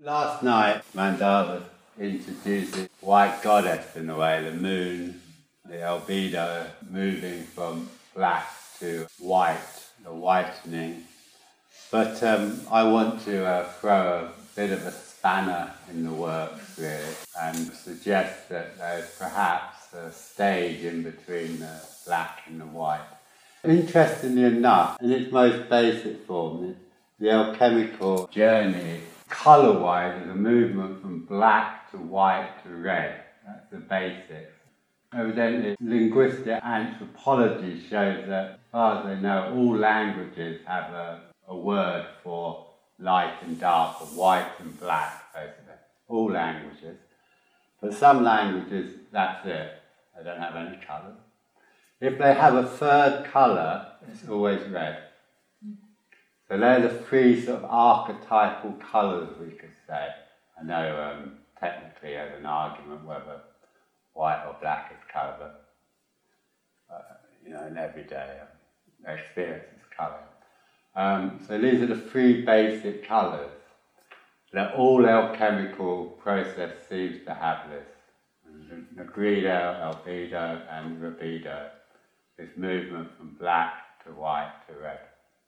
Last night, Mandava introduced white goddess in a way, the moon, the albedo moving from black to white, the whitening. But I want to throw a bit of a spanner in the works really and suggest that there's perhaps a stage in between the black and the white. Interestingly enough, in its most basic form, the alchemical journey, colour-wise, is a movement from black to white to red. That's the basics. Evidently, linguistic anthropology shows that, as far as they know, all languages have a word for light and dark, or white and black, basically. All languages. But some languages, that's it. They don't have any colours. If they have a third colour, it's always red. So they're the three sort of archetypal colours, we could say. I know technically there's an argument whether white or black is colour, but in everyday experience it's colour. So these are the three basic colours. That all alchemical process seems to have this. Nigredo, albedo and rubedo. This movement from black to white to red.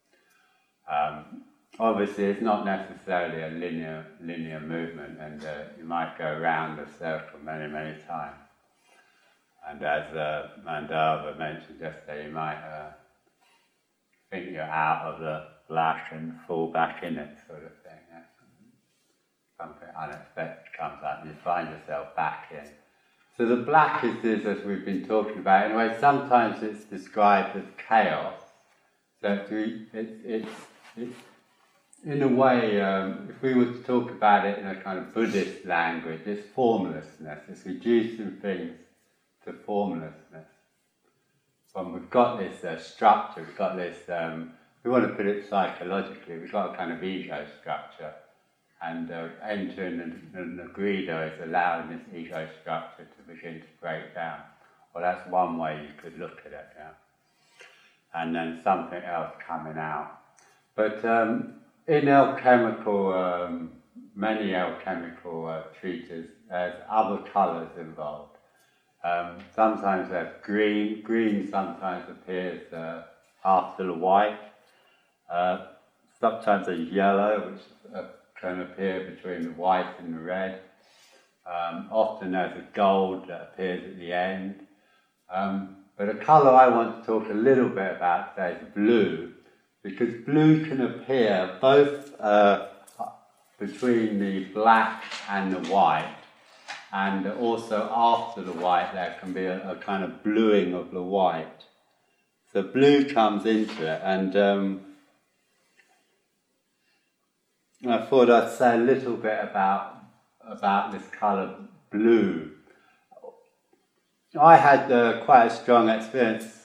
Obviously, it's not necessarily a linear movement, and you might go around the circle many, many times. And as Mandava mentioned yesterday, you might think you're out of the black and fall back in it, sort of thing. Yeah? Something unexpected comes up, and you find yourself back in. So the black is this, as we've been talking about. In a way, sometimes it's described as chaos. So it's in a way, if we were to talk about it in a kind of Buddhist language, it's formlessness. It's reducing things to formlessness. We've got this structure, we've got this, we want to put it psychologically, we've got a kind of ego structure. And entering the Nigredo is allowing this ego structure to begin to break down. Well, that's one way you could look at it, yeah. And then something else coming out. But in alchemical, many alchemical treatises, there's other colours involved. Sometimes there's green. Green sometimes appears after the white. Sometimes there's yellow, which can appear between the white and the red. Often there's a gold that appears at the end. But a colour I want to talk a little bit about today is blue, because blue can appear both between the black and the white, and also after the white there can be a kind of bluing of the white. So blue comes into it, and I thought I'd say a little bit about this colour blue. I had quite a strong experience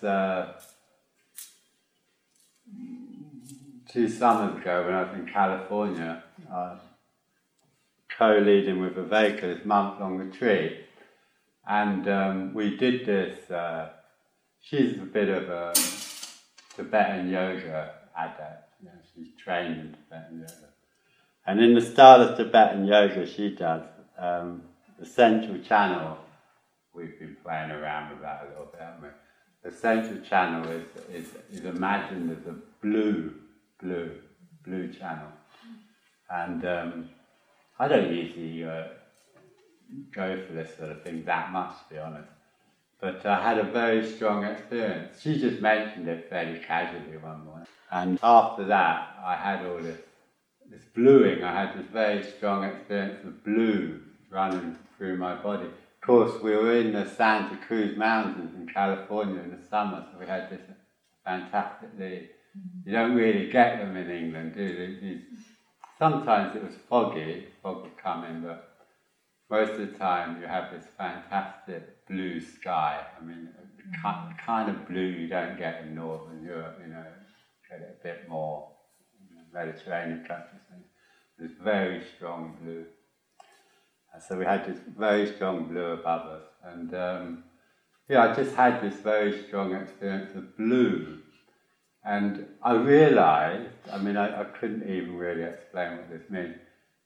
2 summers ago when I was in California, co-leading with Viveka this month-long retreat, and we did this. She's a bit of a Tibetan yoga adept. She's trained in Tibetan yoga. And in the style of Tibetan yoga she does, the central channel, we've been playing around with that a little bit, haven't we? The central channel is imagined as a blue channel. And I don't usually go for this sort of thing that much, to be honest. But I had a very strong experience. She just mentioned it fairly casually one morning. And after that, I had all this bluing. I had this very strong experience of blue running through my body. Of course, we were in the Santa Cruz Mountains in California in the summer, so we had this fantastically... You don't really get them in England, do you? Sometimes it was foggy, fog would come in, but most of the time you have this fantastic blue sky. I mean, the kind of blue you don't get in Northern Europe, get it a bit more Mediterranean countries. This very strong blue. And so we had this very strong blue above us. And I just had this very strong experience of blue. And I realised, I couldn't even really explain what this means,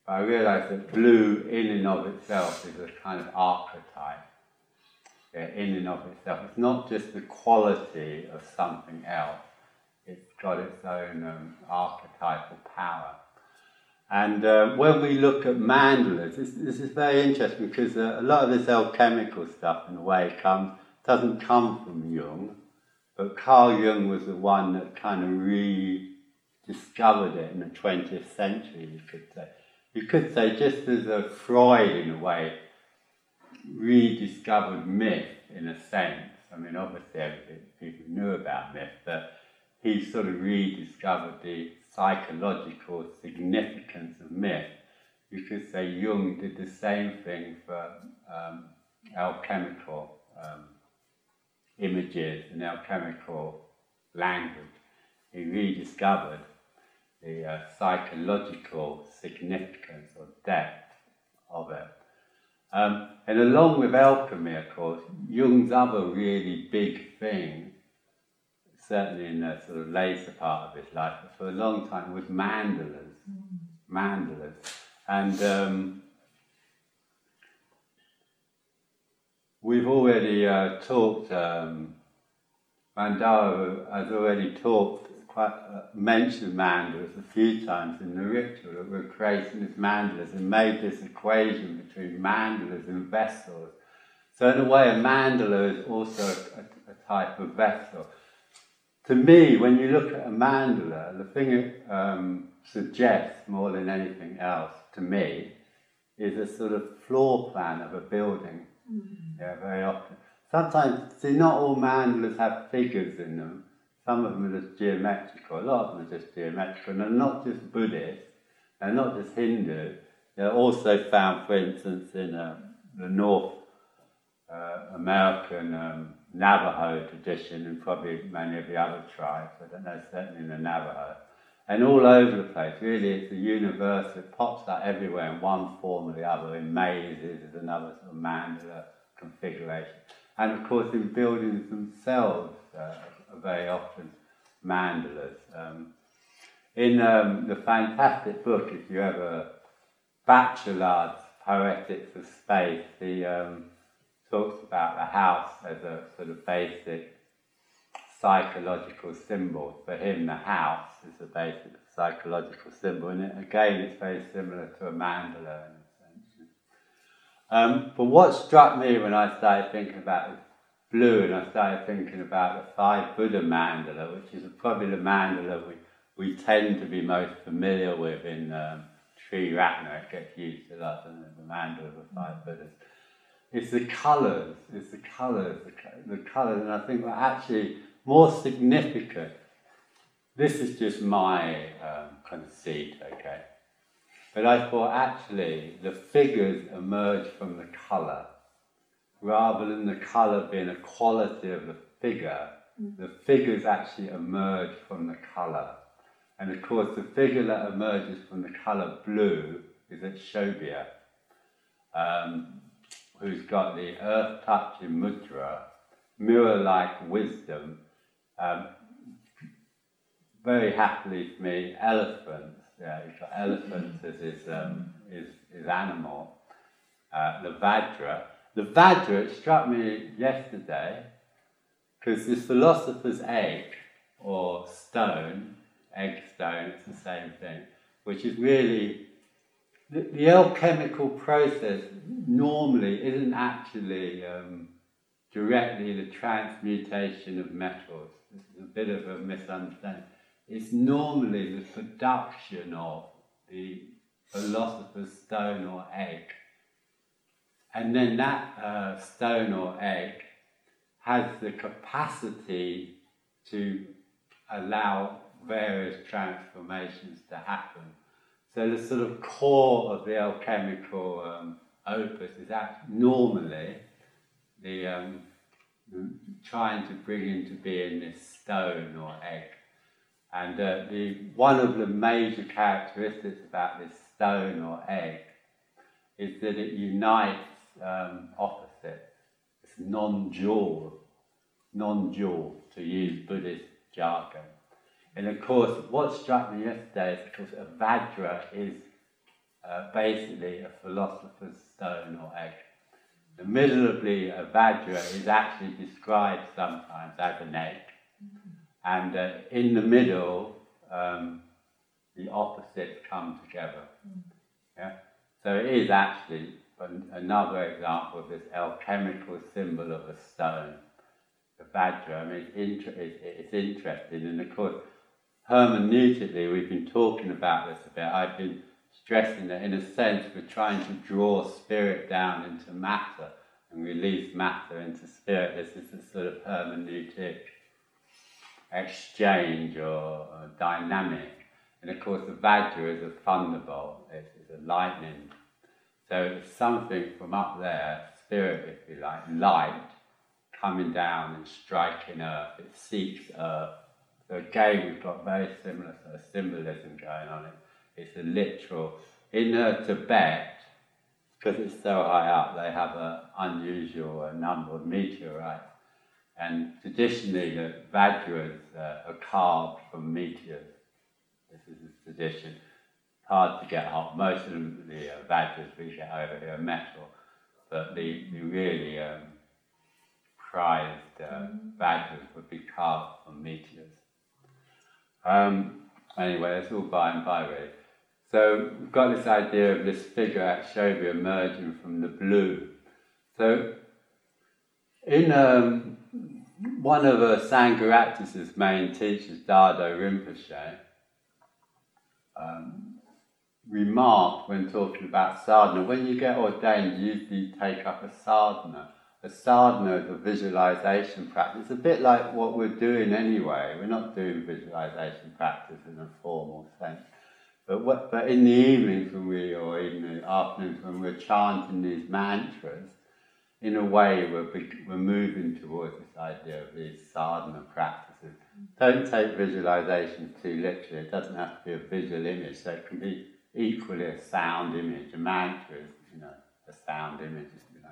But I realised that blue in and of itself is a kind of archetype. Yeah, in and of itself. It's not just the quality of something else. It's got its own archetypal power. And when we look at mandalas, this is very interesting because a lot of this alchemical stuff, in a way, doesn't come from Jung, but Carl Jung was the one that kind of rediscovered it in the 20th century, you could say. You could say, just as Freud, in a way, rediscovered myth, in a sense. I mean, obviously, people knew about myth, but he sort of rediscovered the psychological significance of myth. You could say Jung did the same thing for alchemical images and alchemical language. He rediscovered the psychological significance or depth of it. And along with alchemy, of course, Jung's other really big thing, certainly in the sort of later part of his life, but for a long time, was mandalas. Mandalas. And we've already talked, Mandara has already mentioned mandalas a few times in the ritual, that we're creating these mandalas and made this equation between mandalas and vessels. So in a way, a mandala is also a type of vessel. To me, when you look at a mandala, the thing it suggests more than anything else, to me, is a sort of floor plan of a building. Yeah, very often. Sometimes, see, not all mandalas have figures in them. Some of them are just geometrical. A lot of them are just geometrical. And they're not just Buddhist. They're not just Hindu. They're also found, for instance, in the North American Navajo tradition, and probably many of the other tribes. I don't know, certainly in the Navajo. And all over the place. Really, it's a universe that pops up everywhere in one form or the other. In mazes, there's another sort of mandala configuration. And of course, in buildings themselves, are very often mandalas. In the fantastic book, if you ever, Bachelard's Poetics of Space, he talks about the house as a sort of basic psychological symbol. For him, the house is a basic psychological symbol, and again, it's very similar to a mandala in a sense. But what struck me when I started thinking about this blue, and I started thinking about the 5 Buddha mandala, which is probably the mandala we tend to be most familiar with in Sri Ratna. It gets used a lot, doesn't it? The mandala of the 5 Buddhas. It's the colours, the colours, and I think that actually more significant. This is just my conceit, okay? But I thought actually the figures emerge from the colour. Rather than the colour being a quality of the figures actually emerge from the colour. And of course, the figure that emerges from the colour blue is Akshobhya, who's got the earth-touching mudra, mirror-like wisdom, very happily for me, elephants. Yeah, he's got elephants as his animal. The Vajra. The Vajra, it struck me yesterday, because this philosopher's egg, or stone, egg stone, it's the same thing, which is really, the alchemical process normally isn't actually directly the transmutation of metals. This is a bit of a misunderstanding. It's normally the production of the philosopher's stone or egg. And then that stone or egg has the capacity to allow various transformations to happen. So the sort of core of the alchemical opus is that normally the trying to bring into being this stone or egg. And one of the major characteristics about this stone or egg is that it unites opposites. It's non-dual, to use Buddhist jargon. And of course, what struck me yesterday is, of course, a Vajra is basically a philosopher's stone or egg. The middle of the Vajra is actually described sometimes as an egg, and in the middle, the opposites come together. Yeah? So it is actually another example of this alchemical symbol of a stone. The Vajra, I mean, it's interesting, and of course, hermeneutically, we've been talking about this a bit. I've been stressing that in a sense we're trying to draw spirit down into matter and release matter into spirit. This is a sort of hermeneutic exchange or dynamic. And of course the Vajra is a thunderbolt, it's a lightning. So it's something from up there, spirit if you like, light, coming down and striking earth. It seeks earth. So again we've got very similar sort of symbolism going on. It's a literal. In Tibet, because it's so high up, they have an unusual number of meteorites. And traditionally, the Vajras are carved from meteors. This is a tradition. It's hard to get hold. Most of the Vajras we get over here are metal, but the really prized Vajras would be carved from meteors. Anyway, it's all by and by, really. So we've got this idea of this figure Akshobhya emerging from the blue. So in one of Sangharakshita's main teachers, Dado Rinpoche, remarked when talking about sadhana, when you get ordained, you usually take up a sadhana. A sadhana is a visualization practice. It's a bit like what we're doing anyway. We're not doing visualization practice in a formal sense. But in the evenings or in the afternoons when we're chanting these mantras, in a way we're moving towards this idea of these sadhana practices. Don't take visualization too literally. It doesn't have to be a visual image. So it can be equally a sound image. A mantra is, a sound image,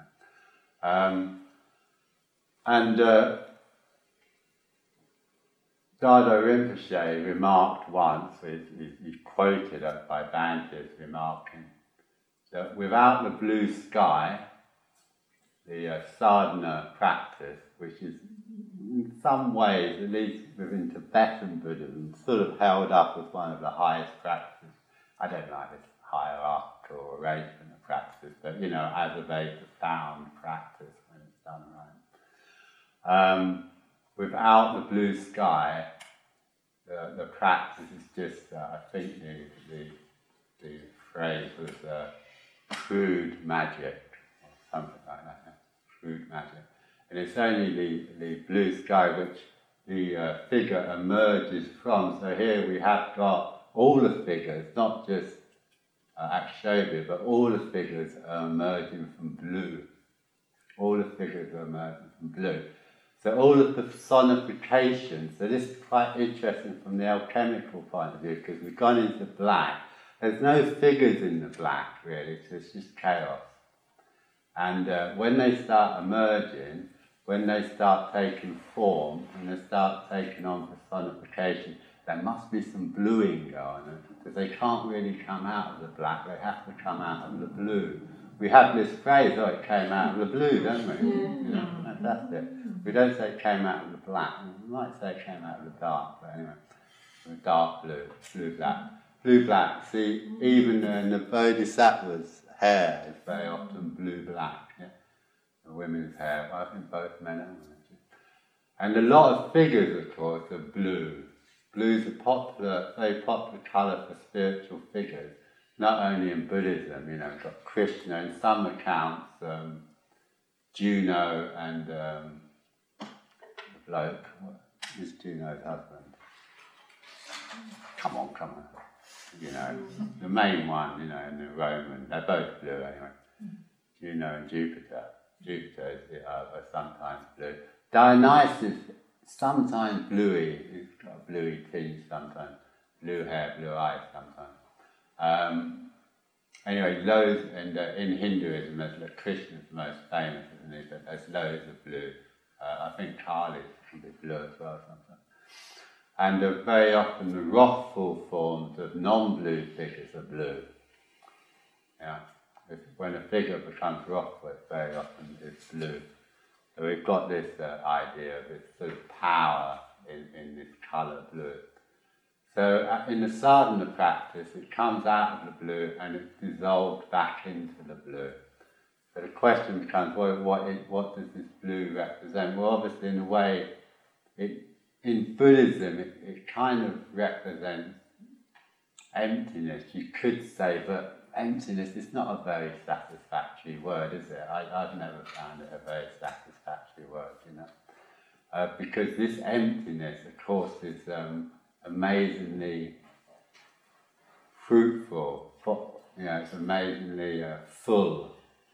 Dado Rinpoche remarked once, he's quoted by Bhante as remarking, that without the blue sky, the sadhana practice, which is in some ways, at least within Tibetan Buddhism, sort of held up as one of the highest practices. I don't like this hierarchical arrangement of practices, but as a very profound practice when it's done right. Without the blue sky, the practice is just, I think the phrase was crude magic, or something like that, crude magic. And it's only the blue sky which the figure emerges from. So here we have got all the figures, not just Akshobhya, but all the figures are emerging from blue. All the figures are emerging from blue. So all of the personification, so this is quite interesting from the alchemical point of view, because we've gone into black. There's no figures in the black, really, so it's just chaos. And when they start emerging, when they start taking form, when they start taking on personification, there must be some bluing going on, because they can't really come out of the black, they have to come out of the blue. We have this phrase, it came out of the blue, don't we? That's it. We don't say it came out of the black. We might say it came out of the dark, but anyway, dark blue, blue black. Blue black, see, even in the Bodhisattva's hair is very often blue black. Yeah? The women's hair, well, I think both men and women. And a lot of figures, of course, are blue. Blue's a very popular colour for spiritual figures, not only in Buddhism, we've got Krishna, in some accounts, Juno and the bloke, what is Juno's husband? Come on. The main one, in the Roman, they're both blue anyway. Juno and Jupiter. Jupiter is sometimes blue. Dionysus, sometimes bluey, he's got a bluey tinge sometimes. Blue hair, blue eyes sometimes. Anyway, loads, and in Hinduism, Krishna's the most famous, isn't he? But there's loads of blue. I think Kali can be blue as well sometimes. And very often the wrathful forms of non-blue figures are blue. Yeah? When a figure becomes rockable, very often it's blue. So we've got this idea of this sort of power in this colour blue. So in the sadhana practice, it comes out of the blue and it's dissolved back into the blue. So the question becomes, what does this blue represent? Well, obviously, in a way, in Buddhism, it kind of represents emptiness, you could say, but emptiness is not a very satisfactory word, is it? I've never found it a very satisfactory word, you know. Because this emptiness, of course, is amazingly fruitful, you know, it's amazingly full.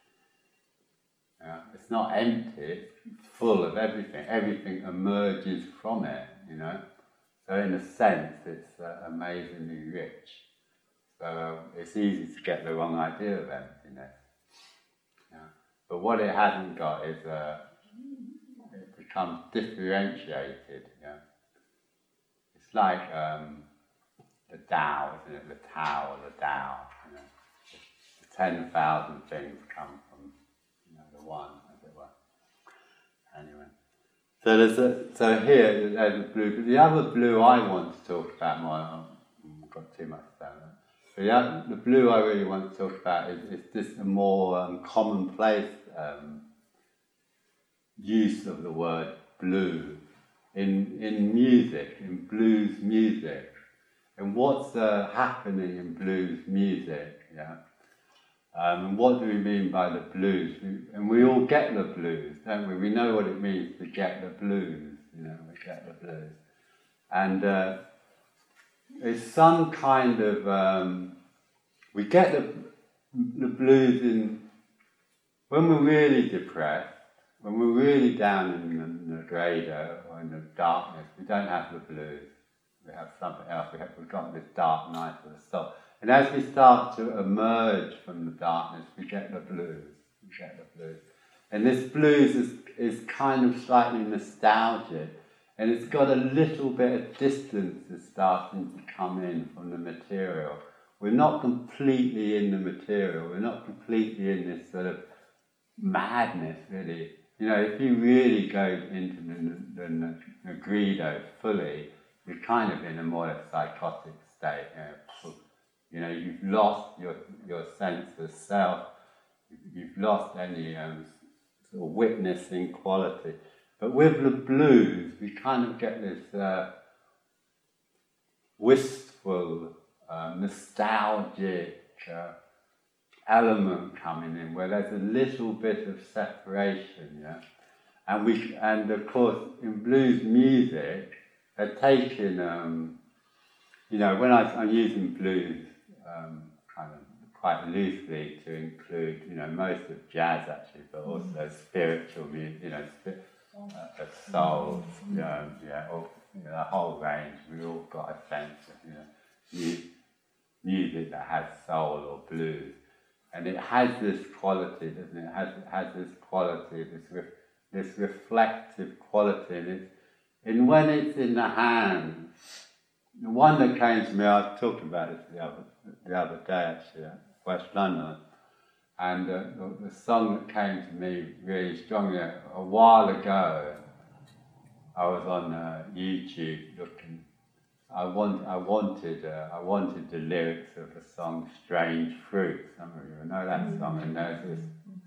It's not empty, it's full of everything. Everything emerges from it, you know. So in a sense, it's amazingly rich. So it's easy to get the wrong idea of emptiness. Yeah. But what it hasn't got is it becomes differentiated. Yeah. It's like the Tao, isn't it? The Tao or the Tao. You know? The 10,000 things come from, you know, the one, as it were. Anyway. So here there's a blue, but the other blue I want to talk about more, I've got too much to say. But the blue I really want to talk about is just a more commonplace use of the word blue in music, in blues music. And what's happening in blues music, yeah? And what do we mean by the blues? And we all get the blues, don't we? We know what it means to get the blues, you know, we get the blues. And it's some kind of, we get the blues when we're really depressed, when we're really down in the grado or in the darkness, we don't have the blues. We have something else, we've got this dark night of the soul. And as we start to emerge from the darkness, we get the blues. And this blues is kind of slightly nostalgic, and it's got a little bit of distance that's starting to come in from the material. We're not completely in the material, we're not completely in this sort of madness, really. You know, if you really go into the Nigredo fully, you're kind of in a more psychotic state. You know, you've lost your sense of self, you've lost any sort of witnessing quality. But with the blues, we kind of get this wistful, nostalgic element coming in, where there's a little bit of separation, yeah. And of course, in blues music, they're taking, you know, when I'm using blues kind of quite loosely to include, you know, most of jazz actually, but also spiritual music, you know, soul, yeah, or, you know, the whole range. We've all got a sense of, you know, music that has soul or blues, and it has this quality, doesn't it? It has this quality, this reflective quality, and when it's in the hands. The one that came to me, I was talking about this the other day actually, at West London, and the song that came to me really strongly, a while ago, I was on YouTube looking, I wanted the lyrics of the song Strange Fruit. Some of you know that song, and there's this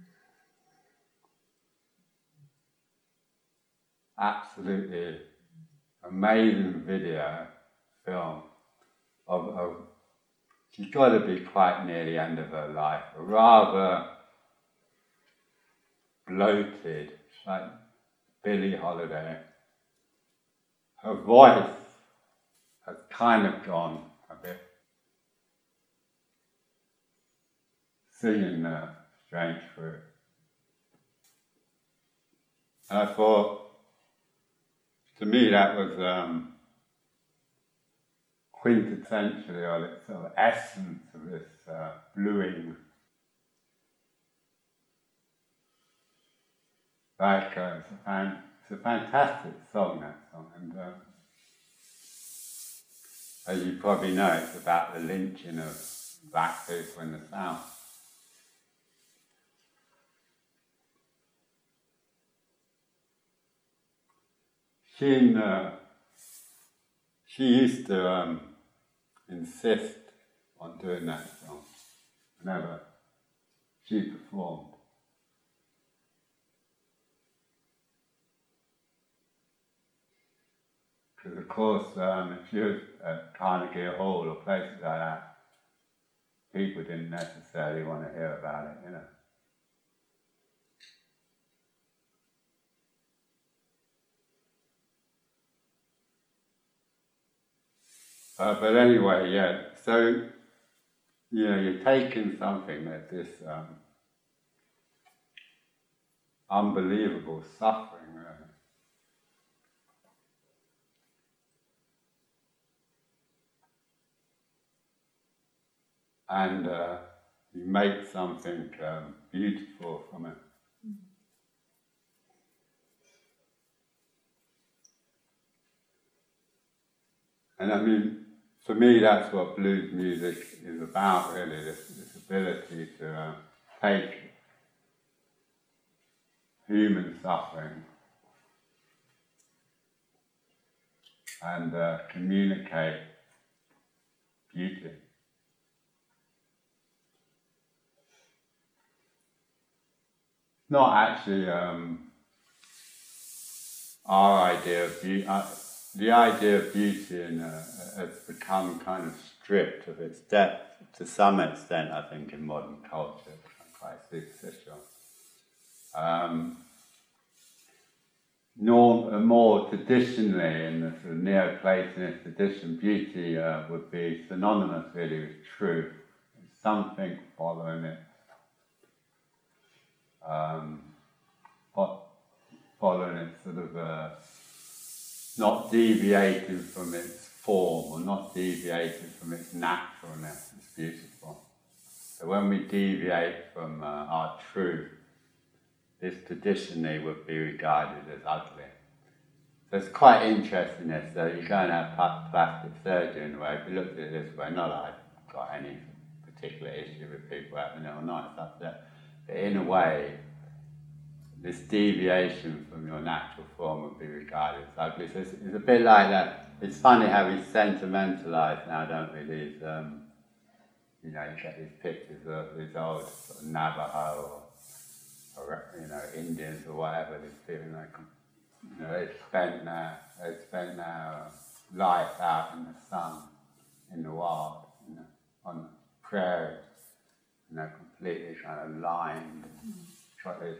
absolutely amazing film of she's got to be quite near the end of her life, a rather bloated, like Billie Holiday. Her voice has kind of gone a bit, singing Strange Fruit. And I thought, to me that was quintessentially, or the sort of essence of this bluing. Like, it's a fantastic song, that song, and as you probably know, it's about the lynching of black people in the South. she used to insist on doing that song whenever she performed. Because of course, if she was at Carnegie Hall or places like that, people didn't necessarily want to hear about it, you know. But anyway, yeah, so, you know, you're taking something that's this unbelievable suffering, really. And you make something beautiful from it. And I mean, for me, that's what blues music is about, really, this ability to take human suffering and communicate beauty. Not actually our idea of beauty. The idea of beauty has become kind of stripped of its depth to some extent, I think, in modern culture. It's quite superficial. More traditionally, in the sort of Neoplatonist tradition, beauty would be synonymous, really, with truth. It's something following it. Following it sort of not deviating from its form or not deviating from its naturalness. It's beautiful. So when we deviate from our truth, this traditionally would be regarded as ugly. So it's quite interesting this, so you go and have plastic surgery in a way. If you look at it this way, not that I've got any particular issue with people having it or not, it's up there. But in a way, this deviation from your natural form would be regarded as ugly. So it's a bit like that. It's funny how we sentimentalise now, don't we? These, you know, you get these pictures of these old sort of Navajo or you know, Indians or whatever. These people, like, you know, they spent their life out in the sun, in the wild, you know, on the prairie, you know, completely kind of lined, got this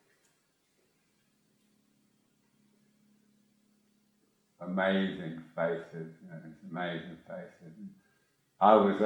amazing faces, you know, these amazing faces. I was,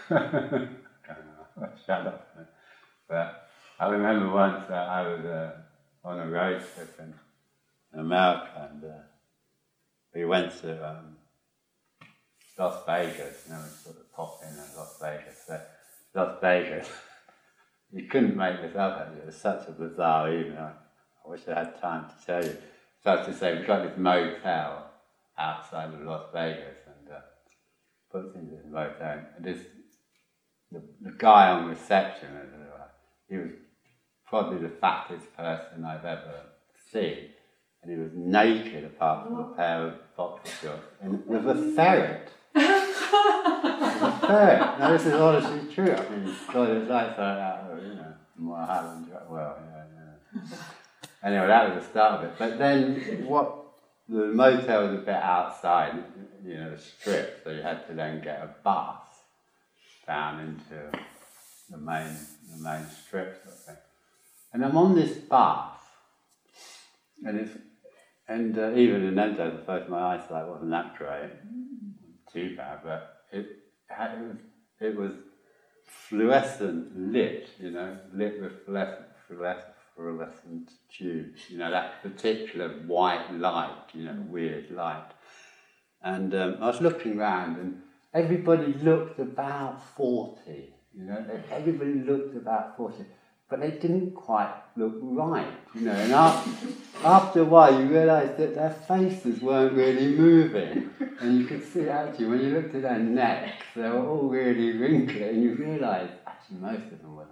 shut up. But I remember once I was on a road trip in America, and we went to Las Vegas, you know, we sort of popped in at Las Vegas. So Las Vegas, you couldn't make this up, it was such a bizarre evening. I wish I had time to tell you. So as to say, we got this motel outside of Las Vegas, and put us into this motel, and the guy on reception, he was probably the fattest person I've ever seen, and he was naked apart from a pair of boxer shorts, and with a ferret. With a ferret. Now this is honestly true. I mean, God, it's like so out of, you know, Mulholland Drive. Well, yeah. Anyway, that was the start of it. But then the motel was a bit outside, you know, the strip, so you had to then get a bus down into the main strip sort of thing. And I'm on this bus, and even in them days, I suppose my eyesight wasn't that great, too bad, but it was fluorescent lit, you know, lit with fluorescent tubes, you know, that particular white light, you know, weird light. And I was looking around, and everybody looked about 40, you know, everybody looked about 40, but they didn't quite look right, you know, and after a while you realised that their faces weren't really moving, and you could see actually, when you looked at their necks, they were all really wrinkly, and you realised actually most of them were like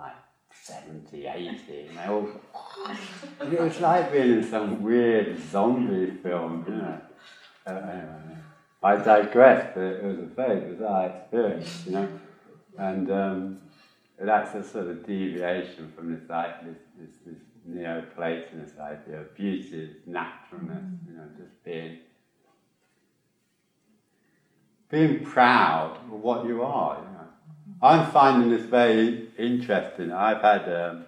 70, 80, and they all, and it was like being in some weird zombie film, you know. Anyway, I digress, but it was a very bizarre experience, you know. And that's a sort of deviation from this Neoplatonist idea of beauty is naturalness, you know, just being proud of what you are, you know. I'm finding this very interesting. I've had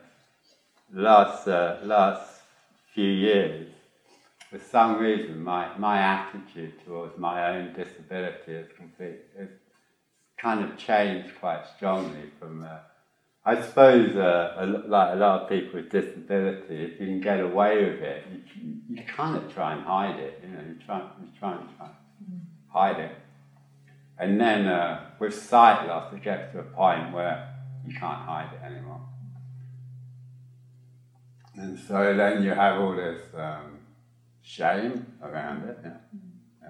last few years, for some reason, my attitude towards my own disability has kind of changed quite strongly from. I suppose, like a lot of people with disability, if you can get away with it, you kind of try and hide it. You know, you try and hide it. And then with sight loss, it gets to a point where you can't hide it anymore. And so then you have all this shame around it. Yeah. Yeah.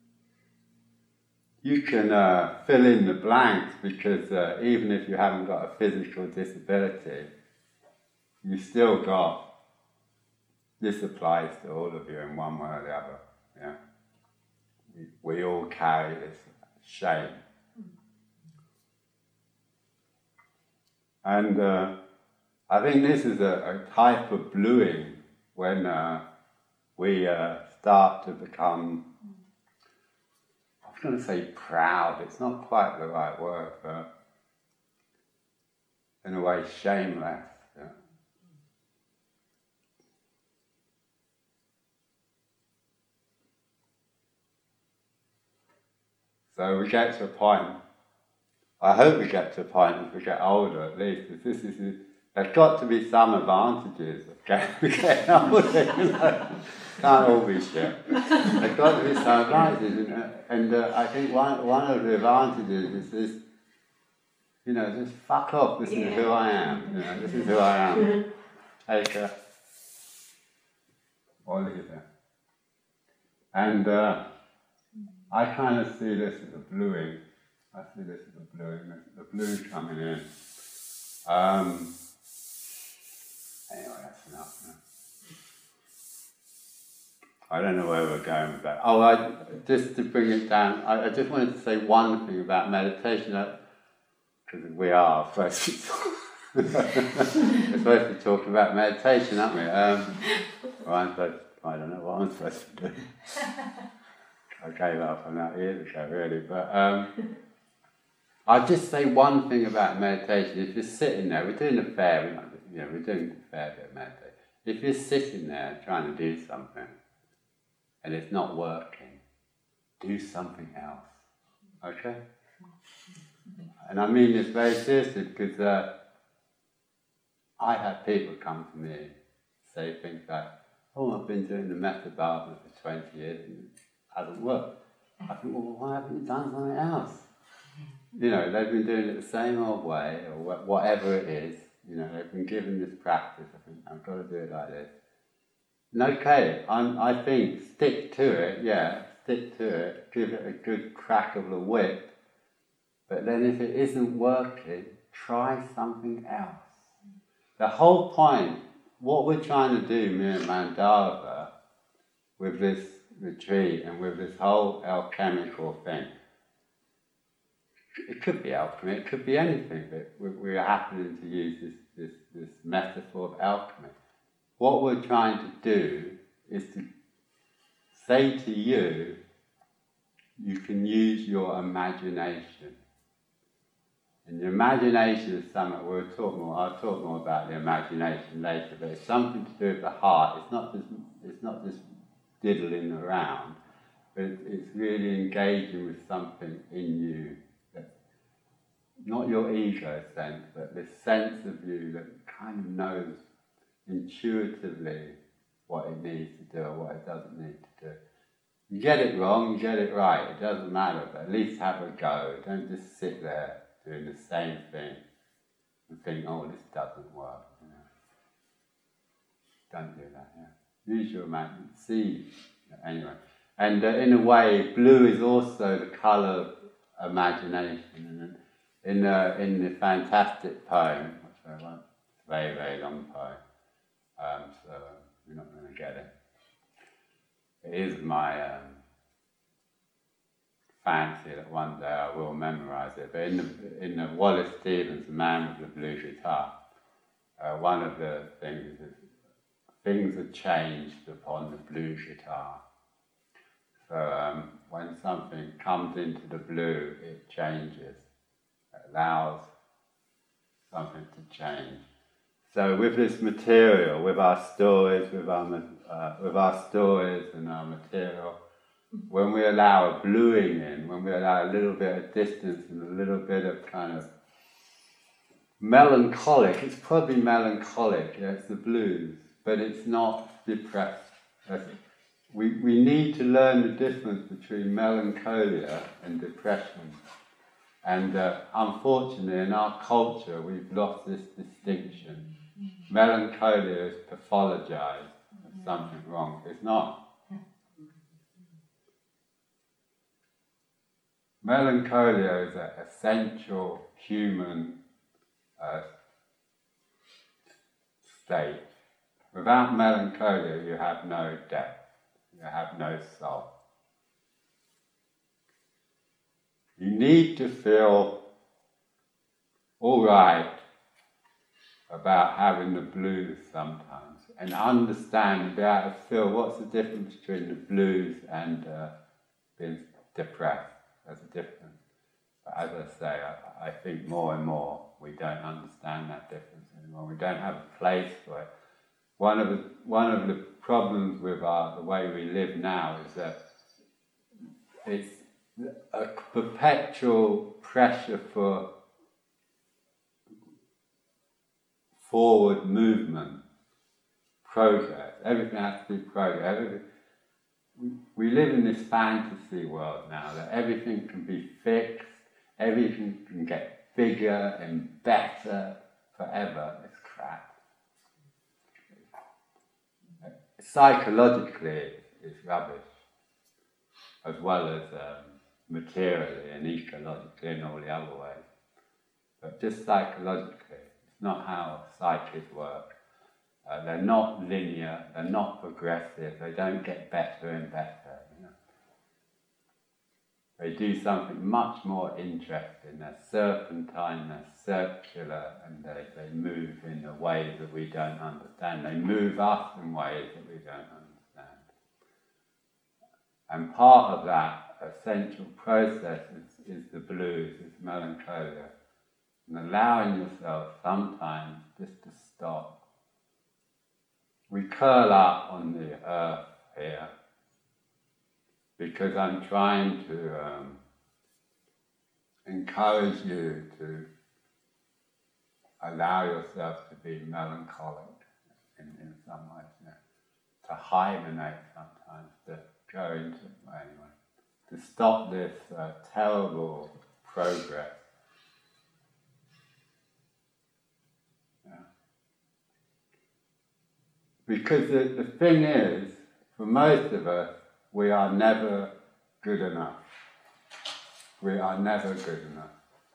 You can fill in the blanks because even if you haven't got a physical disability, you still got, this applies to all of you in one way or the other. Yeah. We all carry this shame. And I think this is a type of bluing when we start to become, I was going to say proud, it's not quite the right word, but in a way shameless. Yeah. So we get to a point, I hope we get to a point as we get older at least, there's got to be some advantages of getting older, you know. Can't all be shit. There's got to be some advantages, and I think one of the advantages is this, you know, just fuck off, this is who I am, you know, this is who I am. Take it, or leave it. And I kind of see this as a bluing. I see this as a bluing, the blue coming in. Anyway, that's enough now. I don't know where we're going with that. Oh, just to bring it down, I just wanted to say one thing about meditation, because we are supposed to we're supposed to talk about meditation, aren't we? I don't know what I'm supposed to do. I gave up on that years ago, really. But I'll just say one thing about meditation. If you're sitting there, we're doing a fair, we're doing a fair bit of meditation. If you're sitting there trying to do something and it's not working, do something else. Okay? And I mean this very seriously because I have people come to me say things like, oh, I've been doing the method Bhavana for 20 years and it hasn't worked. I think, well, why haven't you done something else? You know, they've been doing it the same old way, or whatever it is. You know, they've been given this practice. I think, I've got to do it like this. And okay, I think stick to it, stick to it, give it a good crack of the whip. But then if it isn't working, try something else. The whole point, what we're trying to do, me and Mandava, with this retreat and with this whole alchemical thing, it could be alchemy, it could be anything, but we're happening to use this metaphor of alchemy. What we're trying to do is to say to you, you can use your imagination. And the imagination is something I'll talk more about the imagination later, but it's something to do with the heart. It's not just diddling around, but it's really engaging with something in you. Not your ego sense, but this sense of you that kind of knows intuitively what it needs to do or what it doesn't need to do. You get it wrong, you get it right, it doesn't matter, but at least have a go. Don't just sit there doing the same thing and think, oh, this doesn't work. You know. Don't do that, Use your imagination, see, anyway. And in a way, blue is also the colour of imagination. In the fantastic poem, which I won't very, very long poem. So we're not going to get it. It is my fancy that one day I will memorize it. But in the Wallace Stevens, The Man with the Blue Guitar, one of the things is things are changed upon the blue guitar. So when something comes into the blue, it changes. It allows something to change. So with this material, with our stories, with our stories and our material, when we allow a bluing in, when we allow a little bit of distance and a little bit of kind of melancholic, it's probably melancholic, yeah, it's the blues, but it's not depressed. We need to learn the difference between melancholia and depression. And unfortunately, in our culture, we've lost this distinction. Melancholia is pathologized as something wrong. It's not. Melancholia is an essential human state. Without melancholia, you have no depth. You have no soul. You need to feel all right about having the blues sometimes, and understand, be able to feel what's the difference between the blues and being depressed. There's a difference. But as I say, I think more and more we don't understand that difference anymore. We don't have a place for it. One of the problems with the way we live now is that it's a perpetual pressure for forward movement, progress. Everything has to be progress. We live in this fantasy world now that everything can be fixed, everything can get bigger and better forever. It's crap. Psychologically, it's rubbish, as well as materially and ecologically and all the other ways. But just psychologically, it's not how psyches work. They're not linear, they're not progressive, they don't get better and better. You know? They do something much more interesting. They're serpentine, they're circular, and they move in a way that we don't understand. They move us in ways that we don't understand. And part of that essential process is the blues, is melancholia. And allowing yourself sometimes just to stop. We curl up on the earth here because I'm trying to encourage you to allow yourself to be melancholic in some ways, you know, to hibernate sometimes, to go into, anyway, to stop this terrible progress. Because the thing is, for most of us, we are never good enough. We are never good enough.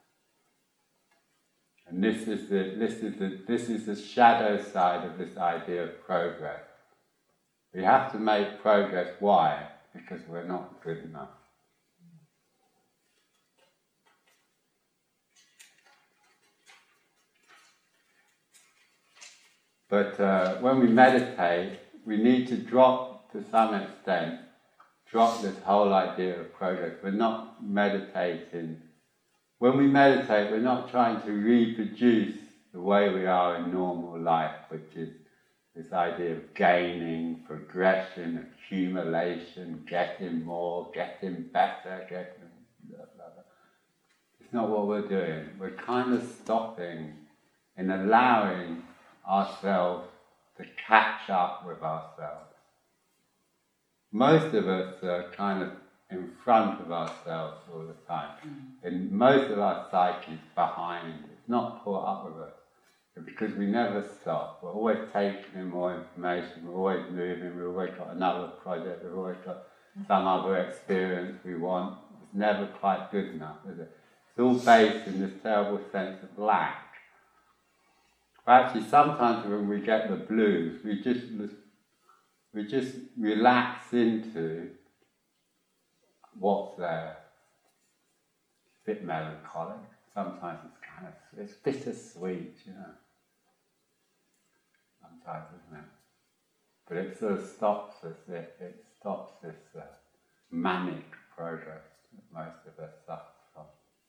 And this is the shadow side of this idea of progress. We have to make progress. Why? Because we're not good enough. But when we meditate, we need to drop, to some extent, this whole idea of progress. We're not meditating. When we meditate, we're not trying to reproduce the way we are in normal life, which is this idea of gaining, progression, accumulation, getting more, getting better, getting blah, blah, blah. It's not what we're doing. We're kind of stopping and allowing ourselves to catch up with ourselves. Most of us are kind of in front of ourselves all the time. And most of our psyche is behind. It's not caught up with us. Because we never stop. We're always taking in more information, we're always moving, we've always got another project, we've always got some other experience we want. It's never quite good enough, is it? It's all based in this terrible sense of lack. Actually, sometimes when we get the blues, we just relax into what's there. It's a bit melancholic. Sometimes it's bittersweet, you know. Sometimes, isn't it? But it sort of stops us. It stops this manic progress that most of us suffer from.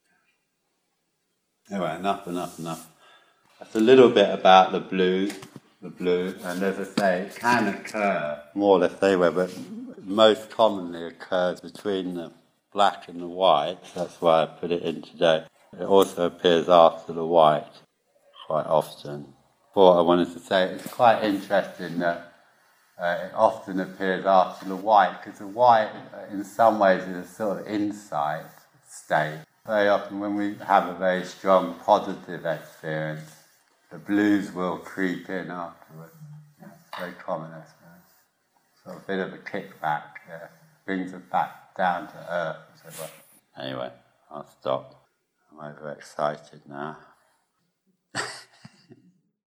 Anyway, enough. That's a little bit about the blue, and as I say, it can occur more or less anywhere, but most commonly occurs between the black and the white. That's why I put it in today. It also appears after the white quite often. What I wanted to say, it's quite interesting that it often appears after the white, because the white, in some ways, is a sort of insight state. Very often when we have a very strong positive experience, the blues will creep in afterwards. Yeah, it's very common, I suppose. So a bit of a kickback, brings us back down to earth. So, well, anyway, I'll stop. I'm overexcited now.